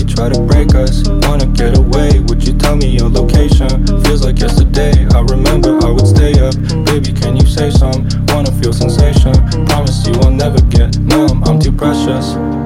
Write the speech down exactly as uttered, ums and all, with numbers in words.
try to break us. Wanna get away, would you tell me your location? Feels like yesterday, I remember I would stay up. Baby, can you say some? Wanna feel sensation. Promise you I'll never get numb, I'm too precious.